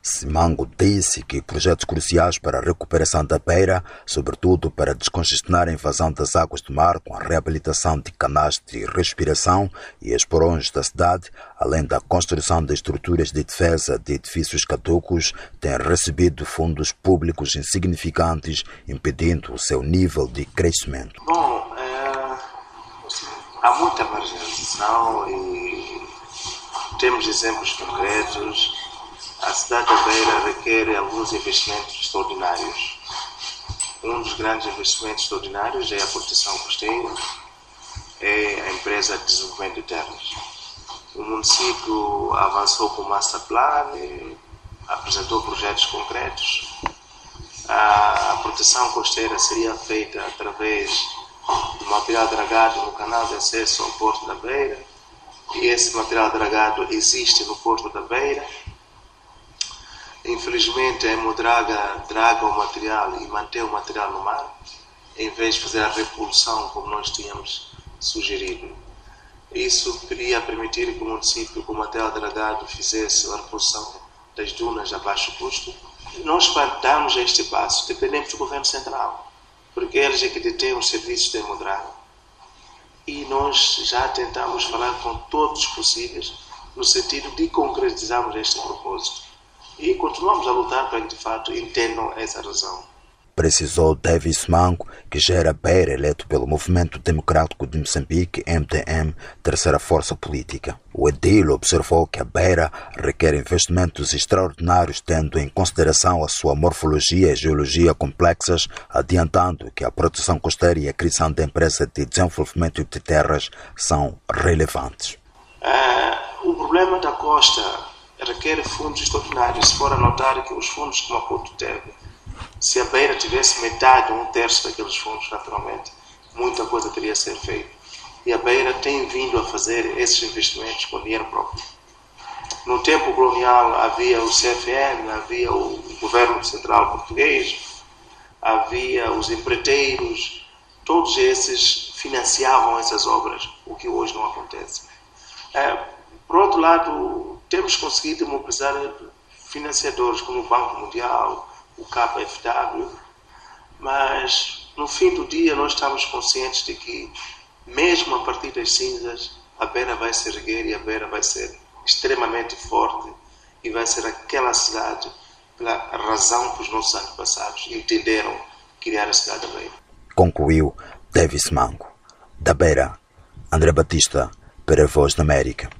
Simango disse que projetos cruciais para a recuperação da Beira, sobretudo para descongestionar a invasão das águas do mar com a reabilitação de canais de respiração e as porões da cidade, além da construção de estruturas de defesa de edifícios caducos, têm recebido fundos públicos insignificantes, impedindo o seu nível de crescimento. Bom, há muita marginalização e temos exemplos concretos. A cidade da Beira requer alguns investimentos extraordinários. Um dos grandes investimentos extraordinários é a proteção costeira, é a empresa de desenvolvimento de terras. O município avançou com o Master Plan, apresentou projetos concretos. A proteção costeira seria feita através do material dragado no canal de acesso ao Porto da Beira, e esse material dragado existe no Porto da Beira. Infelizmente, a draga o material e mantém o material no mar, em vez de fazer a repulsão como nós tínhamos sugerido. Isso iria permitir que o município, com o material dragado, fizesse a repulsão das dunas a baixo custo. Nós, para darmos este passo, dependemos do governo central, porque eles é que detêm os serviços de hemodraga. E nós já tentamos falar com todos os possíveis no sentido de concretizarmos este propósito. E continuamos a lutar para que, de fato, entendam essa razão. Precisou Davis Simango, que já era Beira eleito pelo Movimento Democrático de Moçambique, MDM, terceira força política. O edil observou que a Beira requer investimentos extraordinários, tendo em consideração a sua morfologia e geologia complexas, adiantando que a proteção costeira e a criação da empresa de desenvolvimento de terras são relevantes. O problema da costa requer fundos extraordinários. Se for a notar que os fundos que Maputo teve, se a Beira tivesse metade ou um terço daqueles fundos, naturalmente, muita coisa teria a ser feita. E a Beira tem vindo a fazer esses investimentos com dinheiro próprio. No tempo colonial havia o CFN, havia o governo central português, havia os empreiteiros, todos esses financiavam essas obras, o que hoje não acontece. Por outro lado, temos conseguido mobilizar financiadores como o Banco Mundial, o KfW, mas no fim do dia nós estamos conscientes de que, mesmo a partir das cinzas, a Beira vai se erguer e a Beira vai ser extremamente forte e vai ser aquela cidade pela razão que os nossos antepassados entenderam criar a cidade da Beira. Concluiu Davis Simango. Da Beira, André Batista, para a Voz da América.